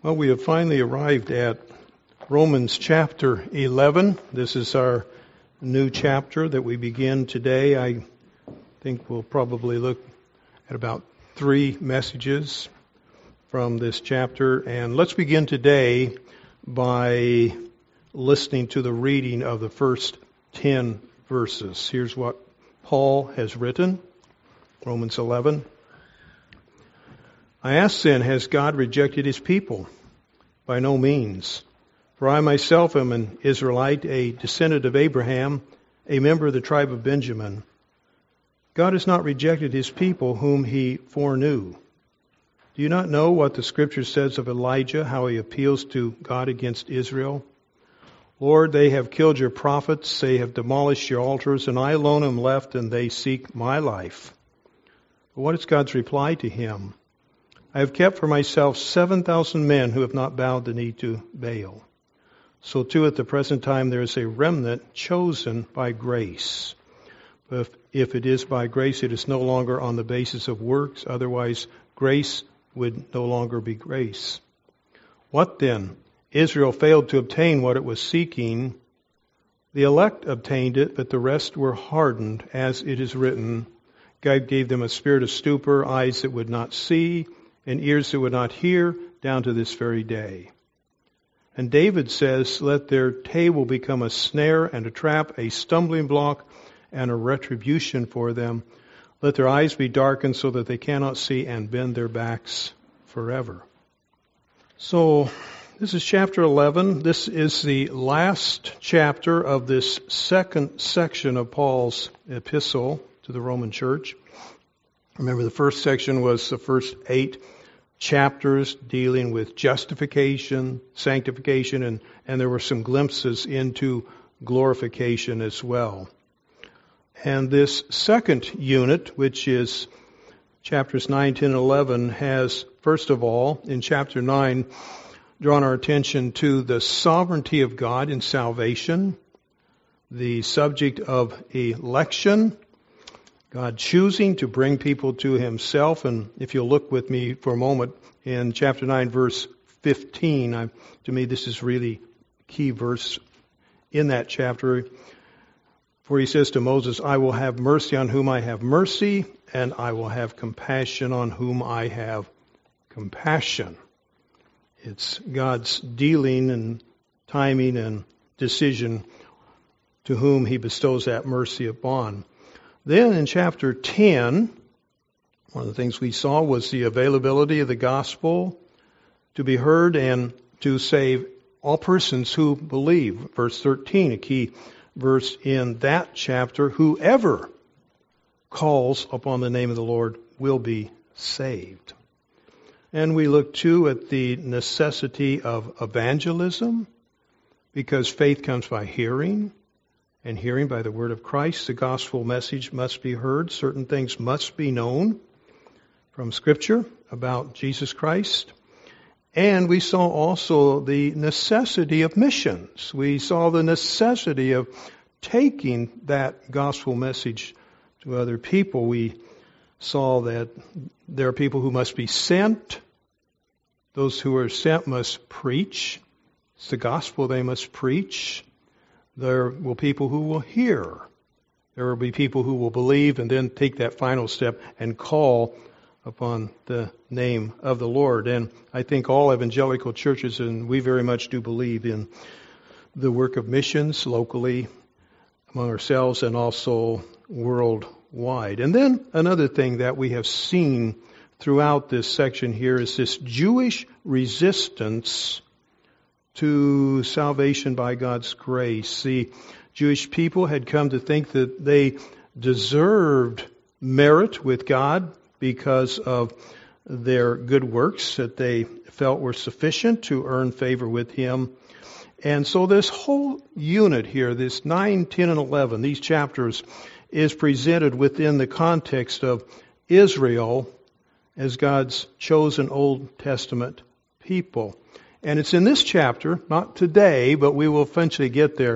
Well, we have finally arrived at Romans chapter 11. This is our new chapter that we begin today. I think we'll probably look at about 3 messages from this chapter. And let's begin today by listening to the reading of the first 10 verses. Here's what Paul has written, Romans 11. I ask then, has God rejected his people? By no means. For I myself am an Israelite, a descendant of Abraham, a member of the tribe of Benjamin. God has not rejected his people whom he foreknew. Do you not know what the Scripture says of Elijah, how he appeals to God against Israel? Lord, they have killed your prophets, they have demolished your altars, and I alone am left, and they seek my life. But what is God's reply to him? I have kept for myself 7,000 men who have not bowed the knee to Baal. So too at the present time there is a remnant chosen by grace. But if it is by grace, it is no longer on the basis of works. Otherwise, grace would no longer be grace. What then? Israel failed to obtain what it was seeking. The elect obtained it, but the rest were hardened, as it is written. God gave them a spirit of stupor, eyes that would not see, and ears that would not hear, down to this very day. And David says, let their table become a snare and a trap, a stumbling block and a retribution for them. Let their eyes be darkened so that they cannot see, and bend their backs forever. So, this is chapter 11. This is the last chapter of this second section of Paul's epistle to the Roman church. Remember, the first section was the first 8 chapters dealing with justification, sanctification, and there were some glimpses into glorification as well. And this second unit, which is chapters 9, 10, and 11, has, first of all, in chapter 9, drawn our attention to the sovereignty of God in salvation, the subject of election, God choosing to bring people to himself. And if you'll look with me for a moment in chapter 9, verse 15, to me this is really a key verse in that chapter. For he says to Moses, I will have mercy on whom I have mercy, and I will have compassion on whom I have compassion. It's God's dealing and timing and decision to whom he bestows that mercy upon. Then in chapter 10, one of the things we saw was the availability of the gospel to be heard and to save all persons who believe. Verse 13, a key verse in that chapter, whoever calls upon the name of the Lord will be saved. And we look too at the necessity of evangelism, because faith comes by hearing, and hearing by the word of Christ. The gospel message must be heard. Certain things must be known from Scripture about Jesus Christ. And we saw also the necessity of missions. We saw the necessity of taking that gospel message to other people. We saw that there are people who must be sent. Those who are sent must preach. It's the gospel they must preach. There will be people who will hear. There will be people who will believe and then take that final step and call upon the name of the Lord. And I think all evangelical churches, and we very much do believe in the work of missions locally among ourselves and also worldwide. And then another thing that we have seen throughout this section here is this Jewish resistance to salvation by God's grace. The Jewish people had come to think that they deserved merit with God because of their good works that they felt were sufficient to earn favor with Him. And so this whole unit here, this 9, 10, and 11, these chapters, is presented within the context of Israel as God's chosen Old Testament people. And it's in this chapter, not today, but we will eventually get there,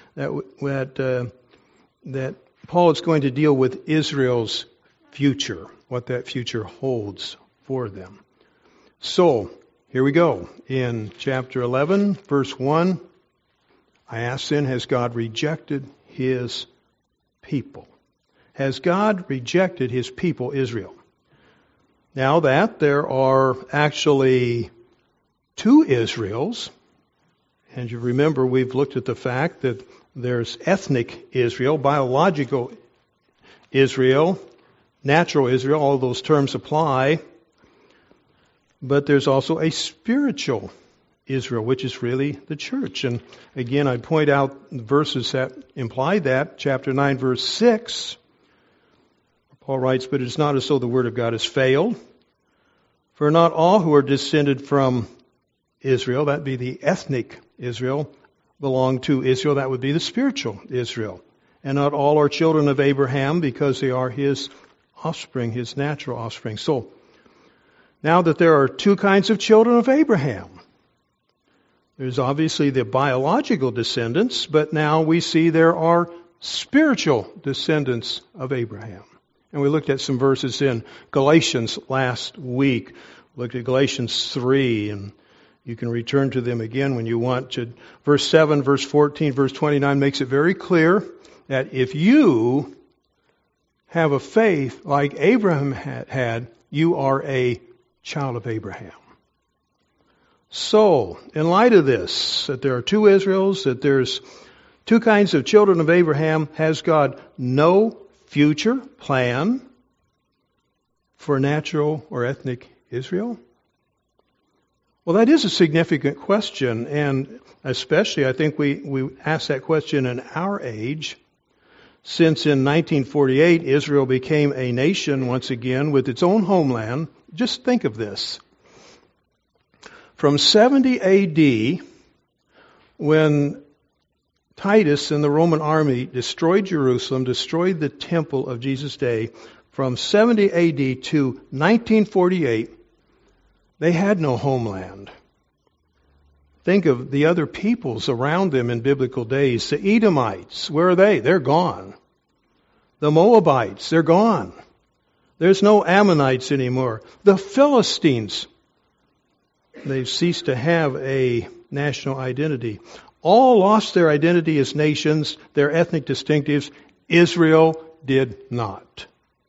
that Paul is going to deal with Israel's future, what that future holds for them. So, Here we go. In chapter 11, verse 1, I ask then, has God rejected His people? Has God rejected His people, Israel? Now that there are actually two Israels, and you remember we've looked at the fact that there's ethnic Israel, biological Israel, natural Israel, all those terms apply, but there's also a spiritual Israel, which is really the church. And again, I point out verses that imply that. Chapter 9, verse 6, Paul writes, but it is not as though the word of God has failed. For not all who are descended from Israel, that be the ethnic Israel, belong to Israel. That would be the spiritual Israel. And not all are children of Abraham because they are his offspring, his natural offspring. So, now that there are two kinds of children of Abraham, there's obviously the biological descendants, but now we see there are spiritual descendants of Abraham. And we looked at some verses in Galatians last week. We looked at Galatians 3, and you can return to them again when you want to. Verse 7, verse 14, verse 29 makes it very clear that if you have a faith like Abraham had, you are a child of Abraham. So, in light of this, that there are two Israels, that there's two kinds of children of Abraham, has God no future plan for natural or ethnic Israel? Well, that is a significant question, and especially I think we ask that question in our age, since in 1948 Israel became a nation once again with its own homeland. Just think of this. From 70 A.D., when Titus and the Roman army destroyed Jerusalem, destroyed the temple of Jesus' day, from 70 A.D. to 1948, they had no homeland. Think of the other peoples around them in biblical days. The Edomites, where are they? They're gone. The Moabites, they're gone. There's no Ammonites anymore. The Philistines, they've ceased to have a national identity. All lost their identity as nations, their ethnic distinctives. Israel did not.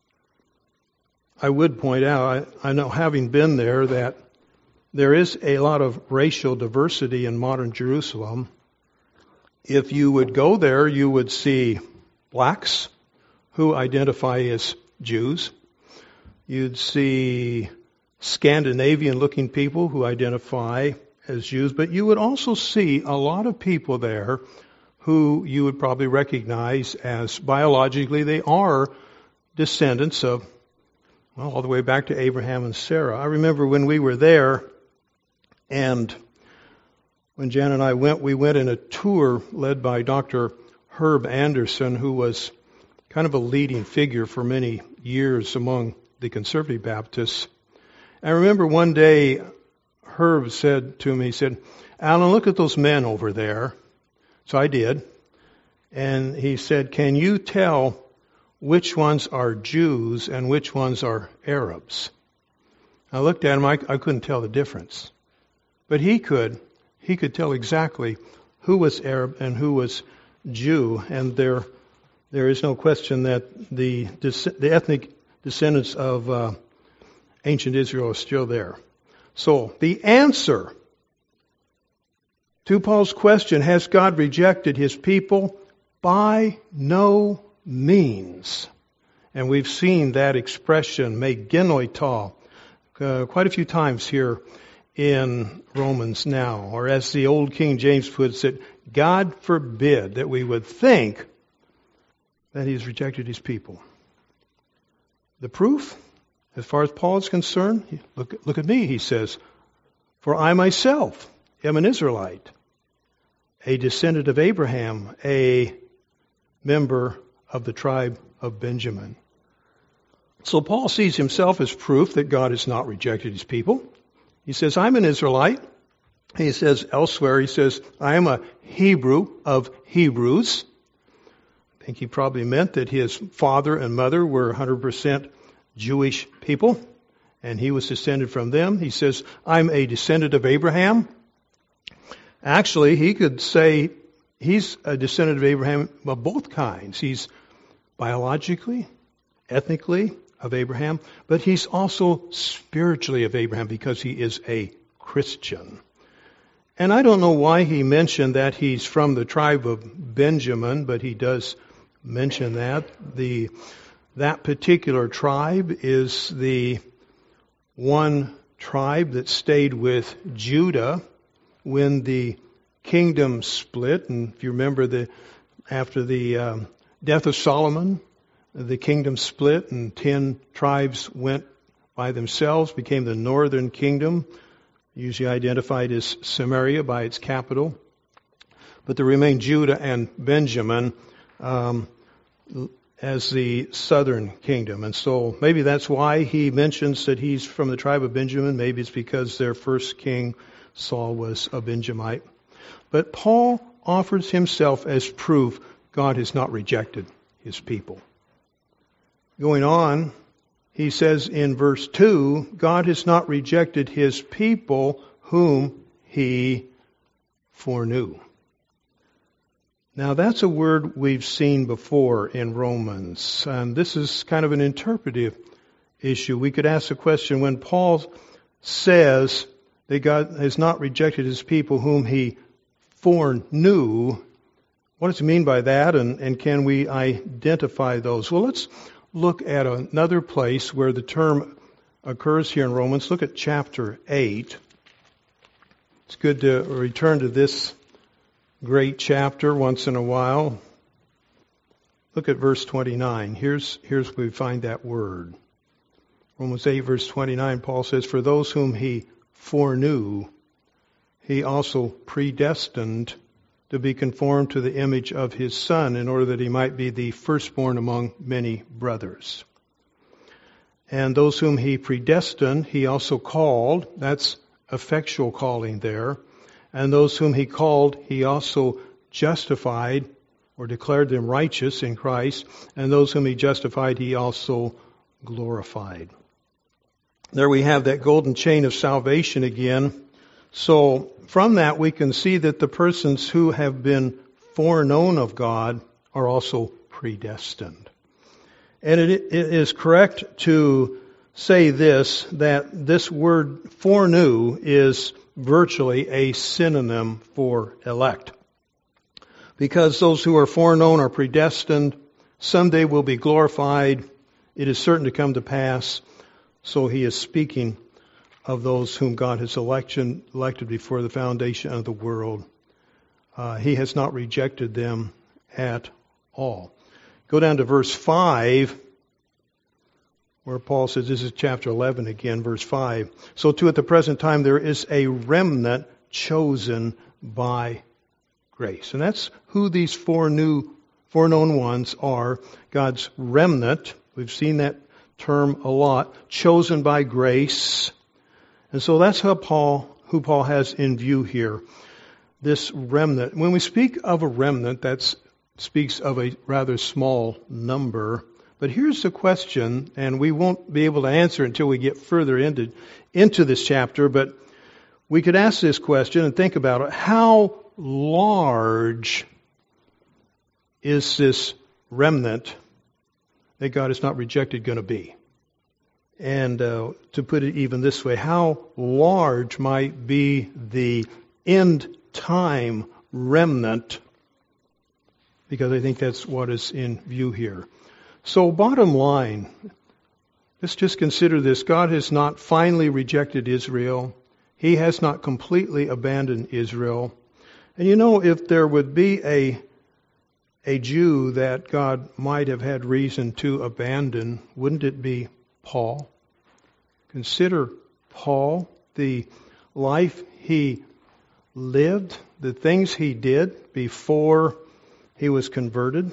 I would point out, I know having been there, that there is a lot of racial diversity in modern Jerusalem. If you would go there, you would see blacks who identify as Jews. You'd see Scandinavian-looking people who identify as Jews, but you would also see a lot of people there who you would probably recognize as biologically they are descendants of, well, all the way back to Abraham and Sarah. I remember when we were there, and when Jan and I went, we went in a tour led by Dr. Herb Anderson, who was kind of a leading figure for many years among the conservative Baptists. I remember one day Herb said to me, he said, Alan, look at those men over there. So I did. And he said, can you tell which ones are Jews and which ones are Arabs? I looked at him, I couldn't tell the difference. But he could. He could tell exactly who was Arab and who was Jew. And there is no question that the ethnic descendants of ancient Israel are still there. So, the answer to Paul's question, has God rejected His people? By no means. And we've seen that expression, me genoito, quite a few times here in Romans now. Or as the old King James puts it, God forbid that we would think that He's rejected His people. The proof, as far as Paul is concerned, look at me, he says, for I myself am an Israelite, a descendant of Abraham, a member of the tribe of Benjamin. So Paul sees himself as proof that God has not rejected His people. He says, I'm an Israelite. He says elsewhere, he says, I am a Hebrew of Hebrews. I think he probably meant that his father and mother were 100% Jewish people, and he was descended from them. He says, I'm a descendant of Abraham. Actually, he could say he's a descendant of Abraham of both kinds. He's biologically, ethnically of Abraham, but he's also spiritually of Abraham because he is a Christian. And I don't know why he mentioned that he's from the tribe of Benjamin, but he does mention that. That particular tribe is the one tribe that stayed with Judah when the kingdom split. And if you remember, after the death of Solomon, the kingdom split and 10 tribes went by themselves, became the northern kingdom, usually identified as Samaria by its capital. But there remained Judah and Benjamin as the southern kingdom. And so maybe that's why he mentions that he's from the tribe of Benjamin. Maybe it's because their first king, Saul, was a Benjamite. But Paul offers himself as proof God has not rejected his people. Going on, he says in verse 2, God has not rejected his people whom he foreknew. Now that's a word we've seen before in Romans, and this is kind of an interpretive issue. We could ask the question, when Paul says that God has not rejected his people whom he foreknew, what does he mean by that, and can we identify those? Well, let's look at another place where the term occurs here in Romans. Look at chapter 8. It's good to return to this great chapter once in a while. Look at verse 29. Here's where we find that word. Romans 8, verse 29, Paul says, for those whom he foreknew, he also predestined to be conformed to the image of his Son, in order that he might be the firstborn among many brothers. And those whom he predestined, he also called. That's effectual calling there. And those whom he called, he also justified, or declared them righteous in Christ. And those whom he justified, he also glorified. There we have that golden chain of salvation again. So from that we can see that the persons who have been foreknown of God are also predestined. And it is correct to say this, that this word foreknew is virtually a synonym for elect. Because those who are foreknown are predestined, someday will be glorified, it is certain to come to pass. So he is speaking of those whom God has elected before the foundation of the world. He has not rejected them at all. Go down to verse 5, where Paul says, this is chapter 11 again, verse 5. So too at the present time there is a remnant chosen by grace. And that's who these foreknown ones are, God's remnant. We've seen that term a lot, chosen by grace. And so that's who Paul has in view here, this remnant. When we speak of a remnant, that speaks of a rather small number. But here's the question, and we won't be able to answer until we get further into this chapter, but we could ask this question and think about it. How large is this remnant that God has not rejected going to be? And to put it even this way, how large might be the end time remnant? Because I think that's what is in view here. So bottom line, let's just consider this. God has not finally rejected Israel. He has not completely abandoned Israel. And you know, if there would be a Jew that God might have had reason to abandon, wouldn't it be Paul? Consider Paul, the life he lived, the things he did before he was converted.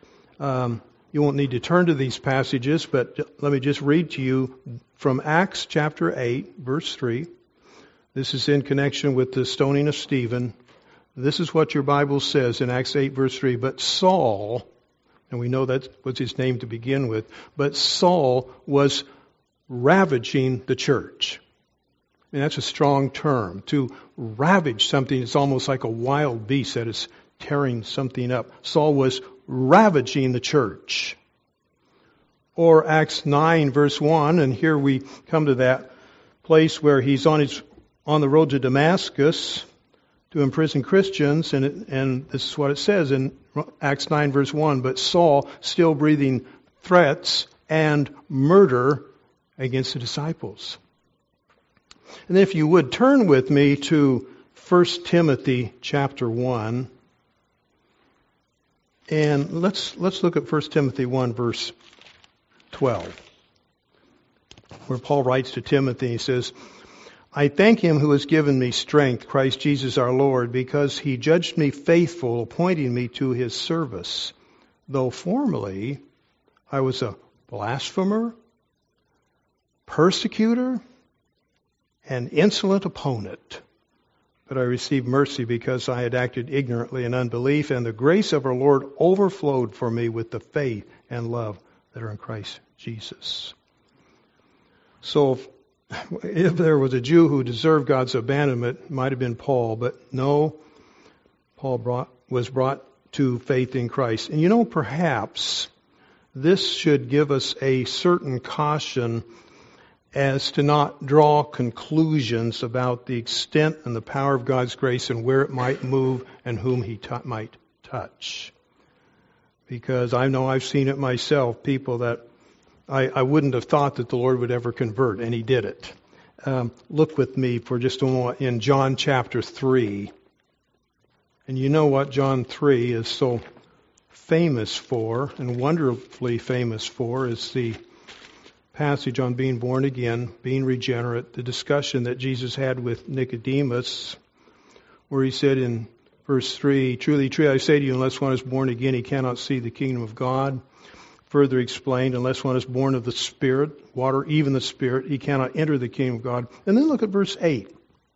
You won't need to turn to these passages, but let me just read to you from Acts chapter 8, verse 3. This is in connection with the stoning of Stephen. This is what your Bible says in Acts 8, verse 3. But Saul, and we know that was his name to begin with, but Saul was ravaging the church. And that's a strong term. To ravage something is almost like a wild beast that is tearing something up. Saul was ravaging the church. Or Acts 9 verse 1, and here we come to that place where he's on the road to Damascus to imprison Christians, and this is what it says in Acts 9 verse 1, but Saul still breathing threats and murder against the disciples. And then if you would turn with me to 1 Timothy chapter 1, and let's look at 1 Timothy 1 verse 12, where Paul writes to Timothy, he says, I thank him who has given me strength, Christ Jesus our Lord, because he judged me faithful, appointing me to his service. Though formerly I was a blasphemer, persecutor, and insolent opponent. But I received mercy because I had acted ignorantly in unbelief, and the grace of our Lord overflowed for me with the faith and love that are in Christ Jesus. So if there was a Jew who deserved God's abandonment, it might have been Paul, but no, Paul was brought to faith in Christ. And you know, perhaps this should give us a certain caution as to not draw conclusions about the extent and the power of God's grace and where it might move and whom he might touch. Because I know I've seen it myself, people that I wouldn't have thought that the Lord would ever convert, and he did it. Look with me for just a moment in John chapter 3. And you know what John 3 is so famous for, and wonderfully famous for, is the passage on being born again, being regenerate, the discussion that Jesus had with Nicodemus, where he said in verse 3, Truly, truly, I say to you, unless one is born again, he cannot see the kingdom of God. Further explained, unless one is born of the Spirit, water, even the Spirit, he cannot enter the kingdom of God. And then look at verse 8.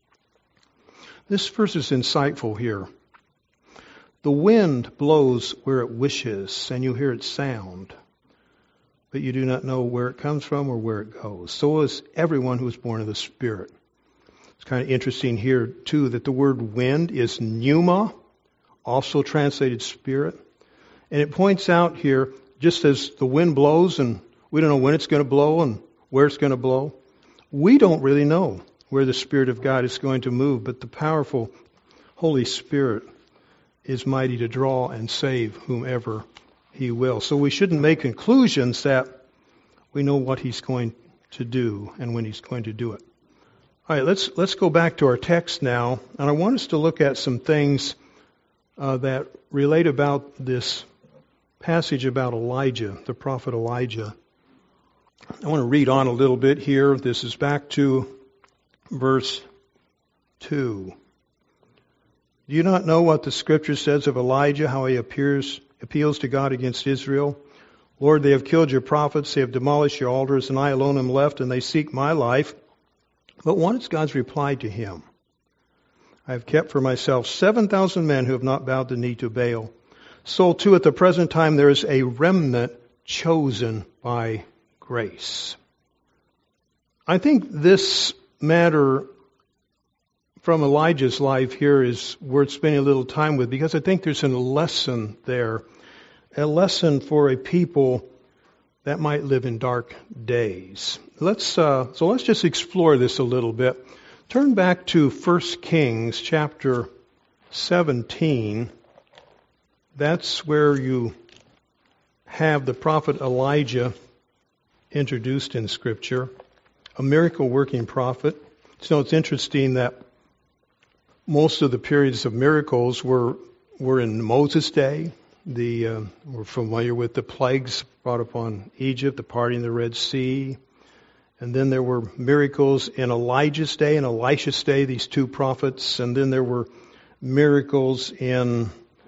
This verse is insightful here. The wind blows where it wishes, and you hear its sound, but you do not know where it comes from or where it goes. So is everyone who is born of the Spirit. It's kind of interesting here, too, that the word wind is pneuma, also translated spirit. And it points out here, just as the wind blows and we don't know when it's going to blow and where it's going to blow, we don't really know where the Spirit of God is going to move, but the powerful Holy Spirit is mighty to draw and save whomever he will. So we shouldn't make conclusions that we know what he's going to do and when he's going to do it. All right, let's go back to our text now, and I want us to look at some things that relate about this passage about Elijah, the prophet Elijah. I want to read on a little bit here. This is back to verse 2. Do you not know what the Scripture says of Elijah, how he appeals to God against Israel? Lord, they have killed your prophets, they have demolished your altars, and I alone am left, and they seek my life. But what is God's reply to him? I have kept for myself 7,000 men who have not bowed the knee to Baal. So too at the present time there is a remnant chosen by grace. I think this matter from Elijah's life here is worth spending a little time with, because I think there's a lesson there, a lesson for a people that might live in dark days. Let's just explore this a little bit. Turn back to 1 Kings chapter 17. That's where you have the prophet Elijah introduced in Scripture, a miracle-working prophet. So it's interesting that most of the periods of miracles were in Moses' day. We're familiar with the plagues brought upon Egypt, the parting of the Red Sea. And then there were miracles in Elijah's day and Elisha's day, these two prophets. And then there were miracles in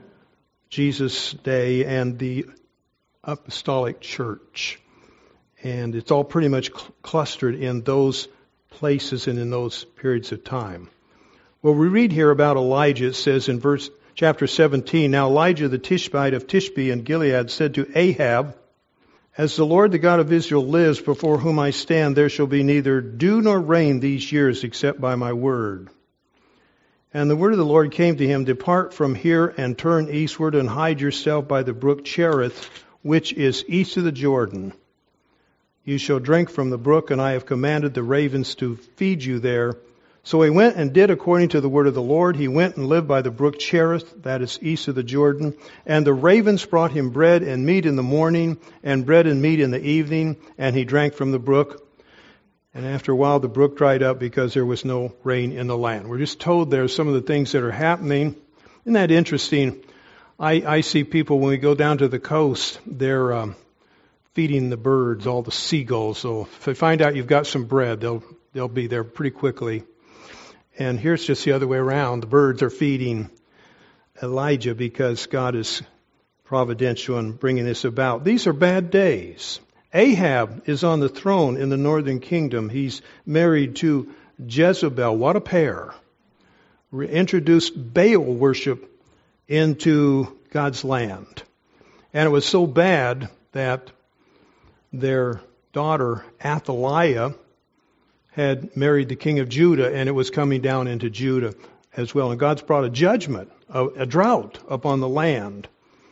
Jesus' day and the apostolic church. And it's all pretty much clustered in those places and in those periods of time. Well, we read here about Elijah. It says in chapter 17, Now Elijah the Tishbite of Tishbe in Gilead said to Ahab, As the Lord, the God of Israel, lives, before whom I stand, there shall be neither dew nor rain these years except by my word. And the word of the Lord came to him, Depart from here and turn eastward and hide yourself by the brook Cherith, which is east of the Jordan. You shall drink from the brook, and I have commanded the ravens to feed you there. So he went and did according to the word of the Lord. He went and lived by the brook Cherith, that is east of the Jordan. And the ravens brought him bread and meat in the morning, and bread and meat in the evening, and he drank from the brook. And after a while the brook dried up because there was no rain in the land. We're just told there some of the things that are happening. Isn't that interesting? I see people when we go down to the coast, they're feeding the birds, all the seagulls. So if they find out you've got some bread, they'll be there pretty quickly. And here's just the other way around. The birds are feeding Elijah because God is providential in bringing this about. These are bad days. Ahab is on the throne in the northern kingdom. He's married to Jezebel. What a pair. Introduced Baal worship into God's land. And it was so bad that their daughter Athaliah had married the king of Judah, and it was coming down into Judah as well. And God's brought a judgment, a drought upon the land.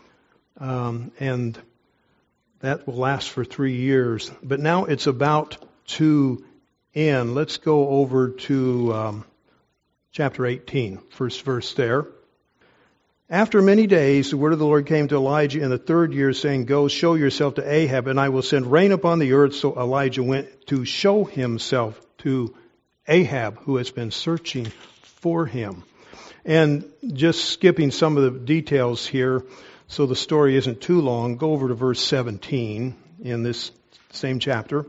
And that will last for 3 years. But now it's about to end. Let's go over to chapter 18, first verse there. After many days, the word of the Lord came to Elijah in the 3rd year, saying, Go, show yourself to Ahab, and I will send rain upon the earth. So Elijah went to show himself to Ahab, who has been searching for him. And just skipping some of the details here, so the story isn't too long, go over to verse 17 in this same chapter.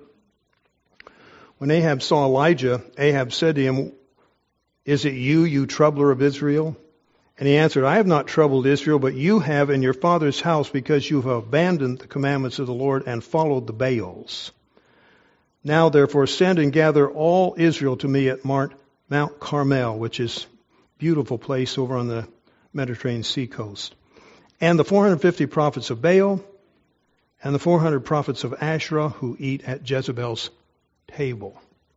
When Ahab saw Elijah, Ahab said to him, Is it you, you troubler of Israel? And he answered, I have not troubled Israel, but you have in your father's house, because you have abandoned the commandments of the Lord and followed the Baals. Now therefore send and gather all Israel to me at Mount Carmel, which is a beautiful place over on the Mediterranean Sea coast. And the 450 prophets of Baal, and the 400 prophets of Asherah who eat at Jezebel's table.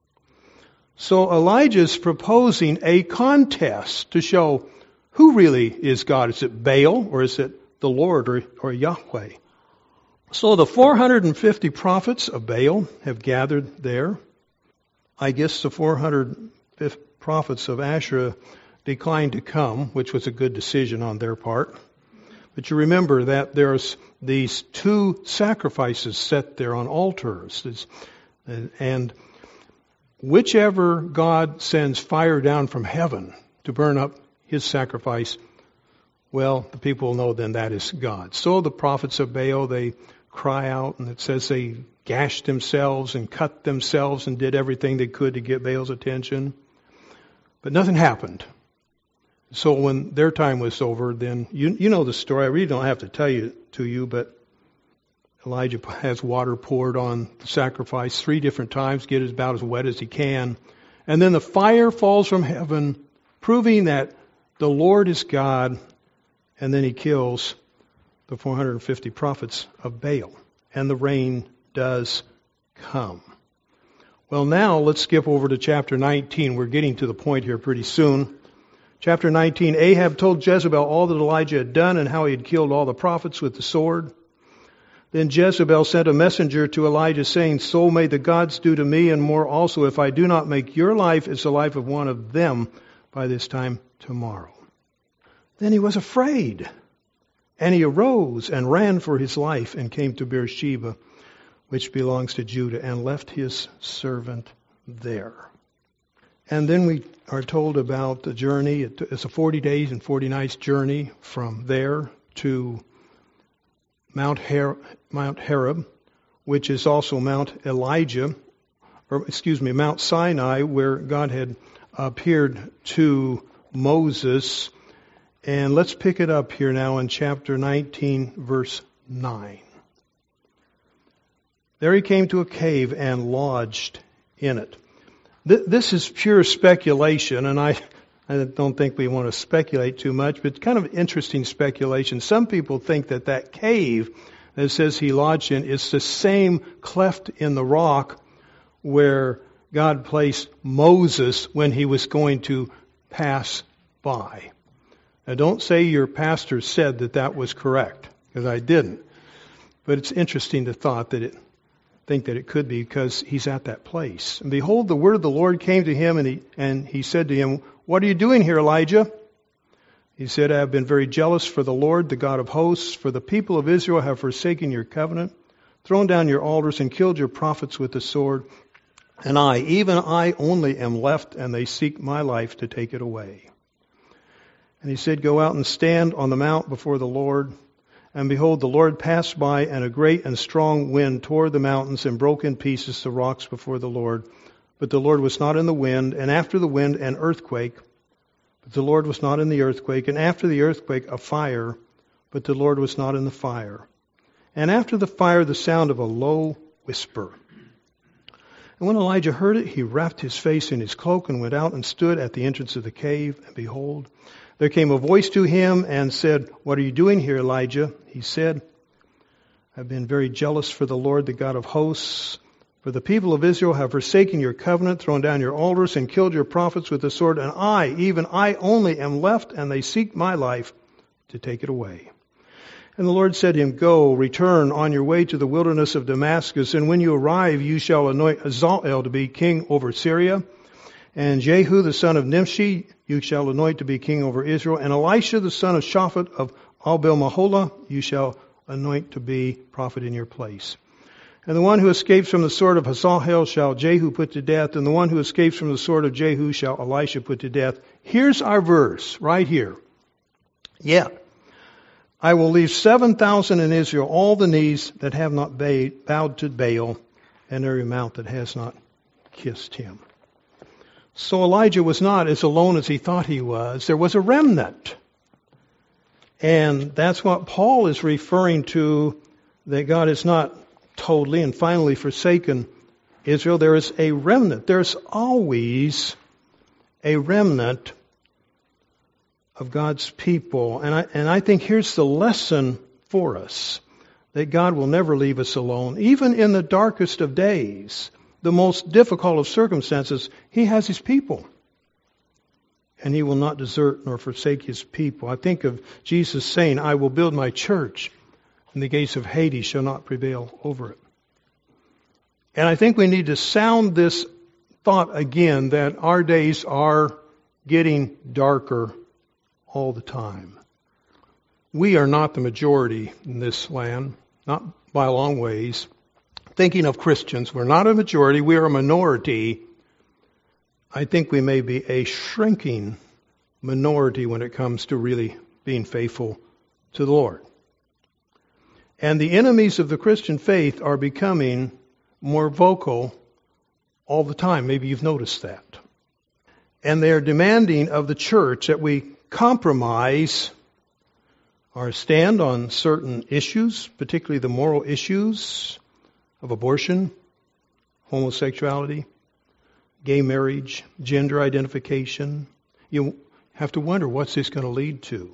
So Elijah's proposing a contest to show who really is God. Is it Baal, or is it the Lord, or Yahweh? So the 450 prophets of Baal have gathered there. I guess the 400 prophets of Asherah declined to come, which was a good decision on their part. But you remember that there's these 2 sacrifices set there on altars. And whichever God sends fire down from heaven to burn up his sacrifice, well, the people will know then that is God. So the prophets of Baal, they cry out, and it says they gashed themselves and cut themselves and did everything they could to get Baal's attention. But nothing happened. So when their time was over, then you know the story. I really don't have to tell you to you, but Elijah has water poured on the sacrifice 3 different times, get it about as wet as he can. And then the fire falls from heaven, proving that the Lord is God, and then he kills the 450 prophets of Baal. And the rain does come. Well, now let's skip over to chapter 19. We're getting to the point here pretty soon. Chapter 19, Ahab told Jezebel all that Elijah had done and how he had killed all the prophets with the sword. Then Jezebel sent a messenger to Elijah saying, So may the gods do to me and more also if I do not make your life as the life of one of them by this time tomorrow. Then he was afraid, and he arose and ran for his life and came to Beersheba, which belongs to Judah, and left his servant there. And then we are told about the journey. It's a 40 days and 40 nights journey from there to Mount Horeb, which is also Mount Sinai, where God had appeared to Moses. And let's pick it up here now in chapter 19, verse 9. There he came to a cave and lodged in it. This is pure speculation, and I don't think we want to speculate too much, but kind of interesting speculation. Some people think that cave that it says he lodged in is the same cleft in the rock where God placed Moses when he was going to pass by. Now don't say your pastor said that was correct, because I didn't. But it's interesting to think that it could be, because he's at that place. And behold, the word of the Lord came to him, and he said to him, "What are you doing here, Elijah?" He said, "I have been very jealous for the Lord, the God of hosts, for the people of Israel have forsaken your covenant, thrown down your altars, and killed your prophets with the sword. And I, even I only, am left, and they seek my life to take it away." And he said, "Go out and stand on the mount before the Lord." And behold, the Lord passed by, and a great and strong wind tore the mountains and broke in pieces the rocks before the Lord. But the Lord was not in the wind, and after the wind an earthquake. But the Lord was not in the earthquake, and after the earthquake a fire. But the Lord was not in the fire. And after the fire the sound of a low whisper. And when Elijah heard it, he wrapped his face in his cloak and went out and stood at the entrance of the cave. And behold, there came a voice to him and said, "What are you doing here, Elijah?" He said, "I've been very jealous for the Lord, the God of hosts. For the people of Israel have forsaken your covenant, thrown down your altars, and killed your prophets with the sword. And I, even I only, am left, and they seek my life to take it away." And the Lord said to him, "Go, return on your way to the wilderness of Damascus, and when you arrive, you shall anoint Hazael to be king over Syria, and Jehu the son of Nimshi you shall anoint to be king over Israel, and Elisha the son of Shaphat of Abel-Maholah you shall anoint to be prophet in your place. And the one who escapes from the sword of Hazael shall Jehu put to death, and the one who escapes from the sword of Jehu shall Elisha put to death." Here's our verse, right here. "Yet I will leave 7,000 in Israel, all the knees that have not bowed to Baal, and every mouth that has not kissed him." So Elijah was not as alone as he thought he was. There was a remnant. And that's what Paul is referring to, that God has not totally and finally forsaken Israel. There is a remnant. There's always a remnant of God's people. And I think here's the lesson for us, that God will never leave us alone. Even in the darkest of days, the most difficult of circumstances, He has His people. And He will not desert nor forsake His people. I think of Jesus saying, "I will build my church, and the gates of Hades shall not prevail over it." And I think we need to sound this thought again, that our days are getting darker all the time. We are not the majority in this land, not by a long ways. Thinking of Christians, we're not a majority, we are a minority. I think we may be a shrinking minority when it comes to really being faithful to the Lord. And the enemies of the Christian faith are becoming more vocal all the time. Maybe you've noticed that. And they are demanding of the church that we compromise our stand on certain issues, particularly the moral issues of abortion, homosexuality, gay marriage, gender identification. You have to wonder, what's this going to lead to?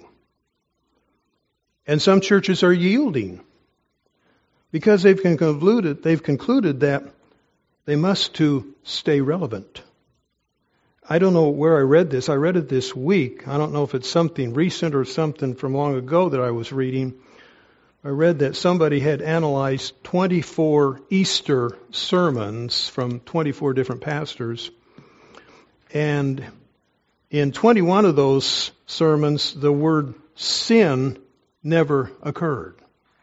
And some churches are yielding because they've concluded that they must to stay relevant. I don't know where I read this. I read it this week. I don't know if it's something recent or something from long ago that I was reading. I read that somebody had analyzed 24 Easter sermons from 24 different pastors. And in 21 of those sermons, the word sin never occurred.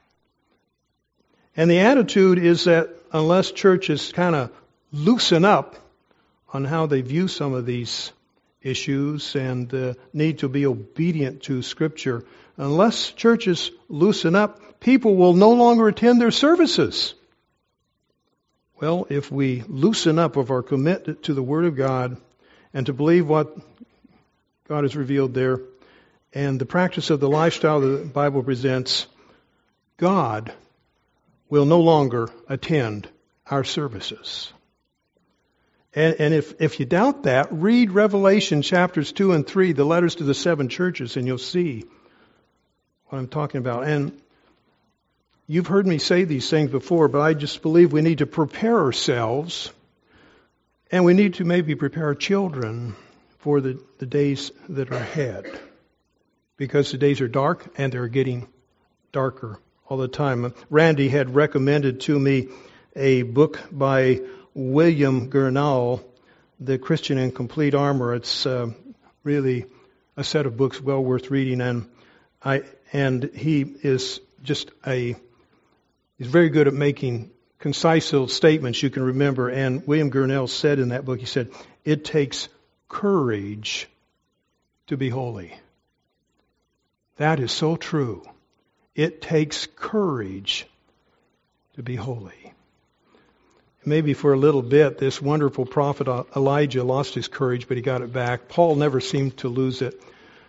And the attitude is that unless churches kind of loosen up on how they view some of these issues and need to be obedient to Scripture, unless churches loosen up, people will no longer attend their services. Well, if we loosen up of our commitment to the Word of God and to believe what God has revealed there and the practice of the lifestyle that the Bible presents, God will no longer attend our services. And if you doubt that, read Revelation chapters 2 and 3, the letters to the 7 churches, and you'll see what I'm talking about. And You've heard me say these things before, but I just believe we need to prepare ourselves, and we need to maybe prepare our children for the days that are ahead. Because the days are dark, and they're getting darker all the time. Randy had recommended to me a book by William Gurnall, The Christian in Complete Armor. It's really a set of books well worth reading, and he is just he's very good at making concise little statements you can remember. And William Gurnall said in that book, he said, it takes courage to be holy. That is so true. It takes courage to be holy. Maybe for a little bit, this wonderful prophet Elijah lost his courage, but he got it back. Paul never seemed to lose it.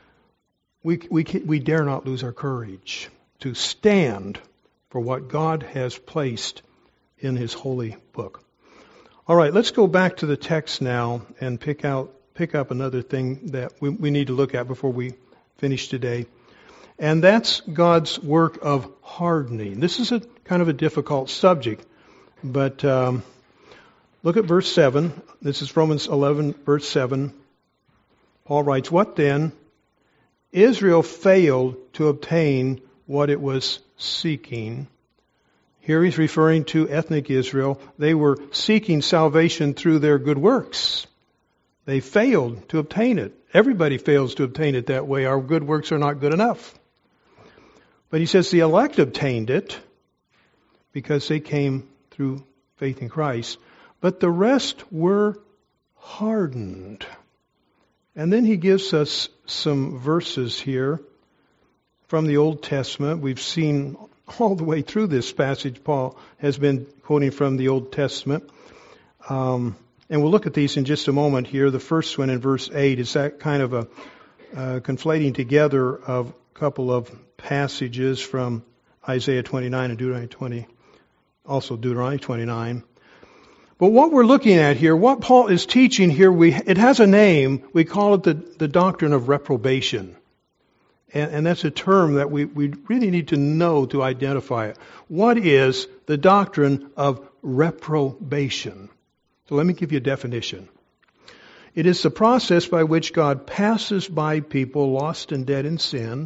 We dare not lose our courage to stand for what God has placed in His holy book. All right, let's go back to the text now and pick up another thing that we need to look at before we finish today. And that's God's work of hardening. This is a kind of a difficult subject, but look at verse 7. This is Romans 11, verse 7. Paul writes, "What then? Israel failed to obtain what it was seeking." Here he's referring to ethnic Israel. They were seeking salvation through their good works. They failed to obtain it. Everybody fails to obtain it that way. Our good works are not good enough. But he says the elect obtained it because they came through faith in Christ. But the rest were hardened. And then he gives us some verses here from the Old Testament. We've seen all the way through this passage, Paul has been quoting from the Old Testament. And we'll look at these in just a moment here. The first one in verse 8 is that kind of a conflating together of a couple of passages from Isaiah 29 and Deuteronomy 20, also Deuteronomy 29. But what we're looking at here, what Paul is teaching here, it has a name. We call it the doctrine of reprobation. And that's a term that we really need to know to identify it. What is the doctrine of reprobation? So let me give you a definition. It is the process by which God passes by people lost and dead in sin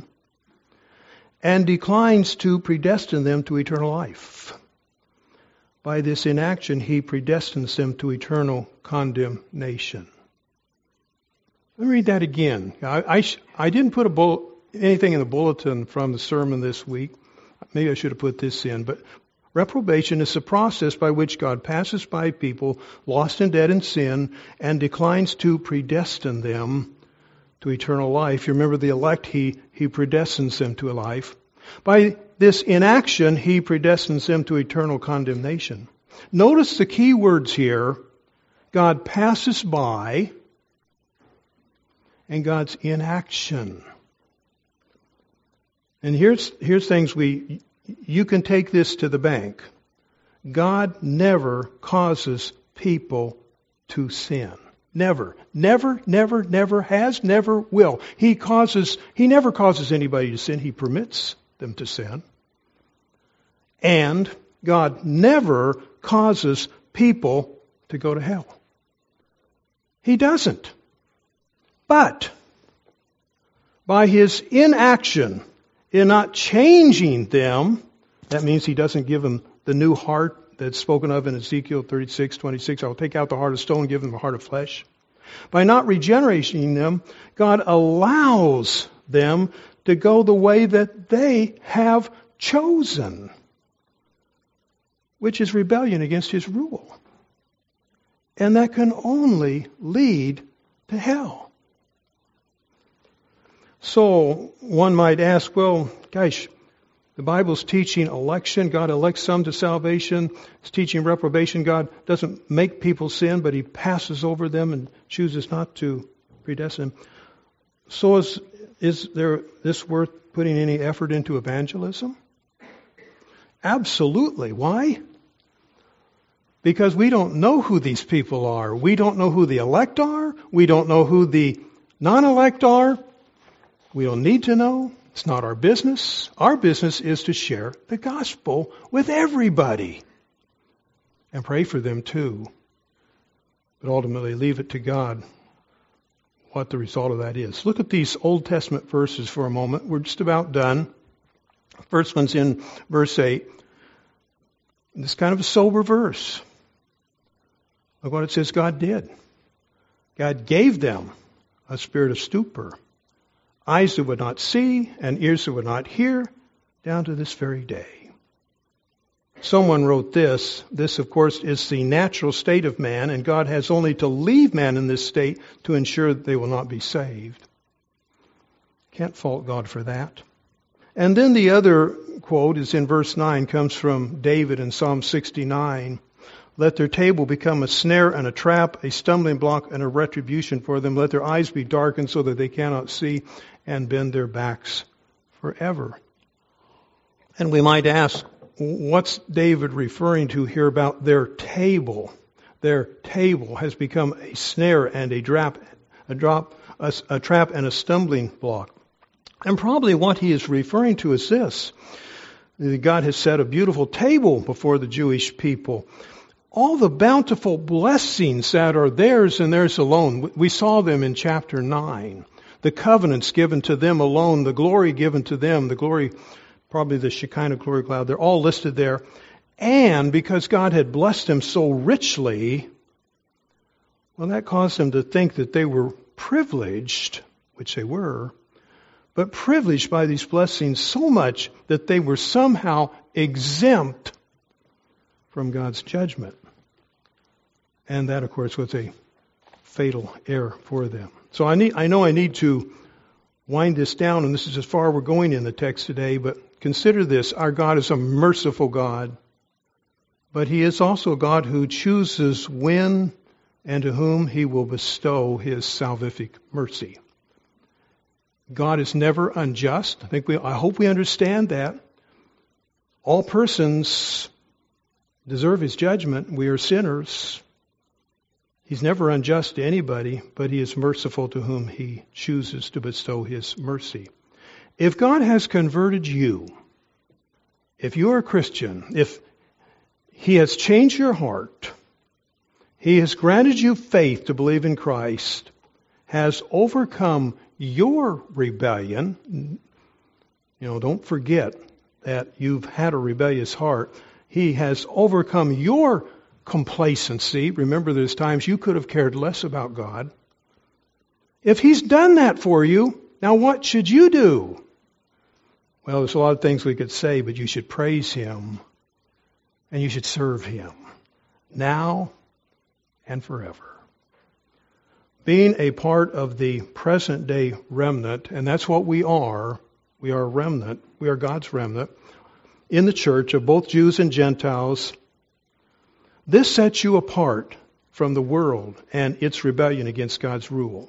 and declines to predestine them to eternal life. By this inaction, He predestines them to eternal condemnation. Let me read that again. I didn't put anything in the bulletin from the sermon this week. Maybe I should have put this in. But reprobation is the process by which God passes by people lost and dead in sin and declines to predestine them to eternal life. You remember the elect, He predestines them to a life. By this inaction, He predestines them to eternal condemnation. Notice the key words here. God passes by and God's inaction. And here's things you can take this to the bank. God never causes people to sin. Never. Never, never, never has, never will. He never causes anybody to sin. He permits them to sin. And God never causes people to go to hell. He doesn't. But by His inaction in not changing them, that means He doesn't give them the new heart that's spoken of in Ezekiel 36:26. I will take out the heart of stone and give them a heart of flesh. By not regenerating them, God allows them to go the way that they have chosen, which is rebellion against His rule. And that can only lead to hell. So one might ask, well, gosh, the Bible's teaching election. God elects some to salvation. It's teaching reprobation. God doesn't make people sin, but He passes over them and chooses not to predestine them. So is there this worth putting any effort into evangelism? Absolutely. Why? Because we don't know who these people are. We don't know who the elect are. We don't know who the non-elect are. We don't need to know. It's not our business. Our business is to share the gospel with everybody. And pray for them too. But ultimately leave it to God what the result of that is. Look at these Old Testament verses for a moment. We're just about done. First one's in verse 8. It's kind of a sober verse. Look what it says God did. God gave them a spirit of stupor, eyes that would not see and ears that would not hear, down to this very day. Someone wrote this. This, of course, is the natural state of man, and God has only to leave man in this state to ensure that they will not be saved. Can't fault God for that. And then the other quote is in verse 9, comes from David in Psalm 69. Let their table become a snare and a trap, a stumbling block and a retribution for them. Let their eyes be darkened so that they cannot see, and bend their backs forever. And we might ask, what's David referring to here about their table? Their table has become a snare and a trap and a stumbling block. And probably what he is referring to is this. God has set a beautiful table before the Jewish people. All the bountiful blessings that are theirs and theirs alone, we saw them in chapter 9. The covenants given to them alone, the glory given to them, the glory, probably the Shekinah glory cloud, they're all listed there. And because God had blessed them so richly, well, that caused them to think that they were privileged, which they were, but privileged by these blessings so much that they were somehow exempt from God's judgment. And that, of course, was a fatal error for them. So I know I need to wind this down, and this is as far we're going in the text today, but consider this. Our God is a merciful God, but He is also a God who chooses when and to whom He will bestow His salvific mercy. God is never unjust. I hope we understand that. All persons deserve His judgment. We are sinners. He's never unjust to anybody, but He is merciful to whom He chooses to bestow His mercy. If God has converted you, if you are a Christian, if He has changed your heart, He has granted you faith to believe in Christ, has overcome your rebellion, don't forget that you've had a rebellious heart. He has overcome your complacency. Remember, there's times you could have cared less about God. If He's done that for you, now what should you do? Well, there's a lot of things we could say, but you should praise Him and you should serve Him now and forever. Being a part of the present day remnant, and that's what we are a remnant, we are God's remnant, in the church of both Jews and Gentiles, this sets you apart from the world and its rebellion against God's rule.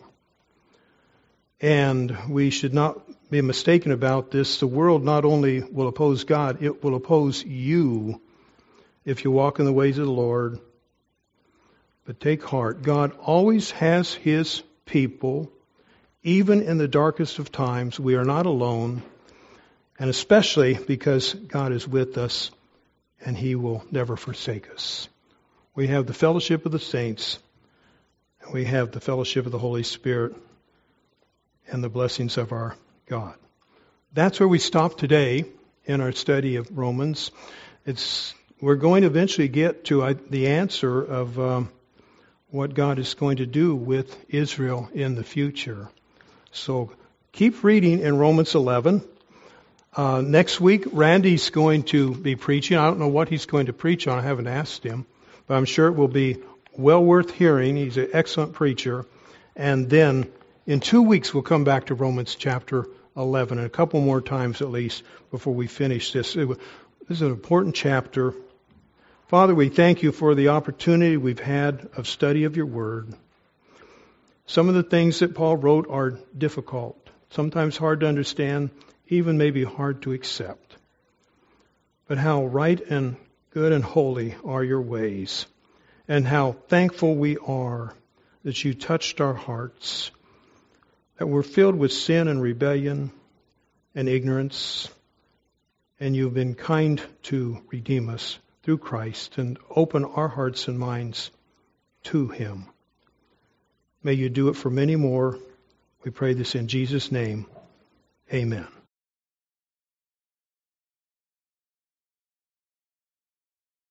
And we should not be mistaken about this. The world not only will oppose God, it will oppose you if you walk in the ways of the Lord. But take heart, God always has His people, even in the darkest of times. We are not alone, and especially because God is with us and He will never forsake us. We have the fellowship of the saints, and we have the fellowship of the Holy Spirit and the blessings of our God. That's where we stop today in our study of Romans. We're going to eventually get to the answer of what God is going to do with Israel in the future. So keep reading in Romans 11. Next week, Randy's going to be preaching. I don't know what he's going to preach on. I haven't asked him. But I'm sure it will be well worth hearing. He's an excellent preacher. And then in 2 weeks, we'll come back to Romans chapter 11, and a couple more times at least before we finish this. This is an important chapter. Father, we thank You for the opportunity we've had of study of Your Word. Some of the things that Paul wrote are difficult, sometimes hard to understand, even maybe hard to accept. But how right and good and holy are Your ways, and how thankful we are that You touched our hearts, that we're filled with sin and rebellion, and ignorance, and you've been kind to redeem us through Christ and open our hearts and minds to Him. May you do it for many more. We pray this in Jesus' name. Amen.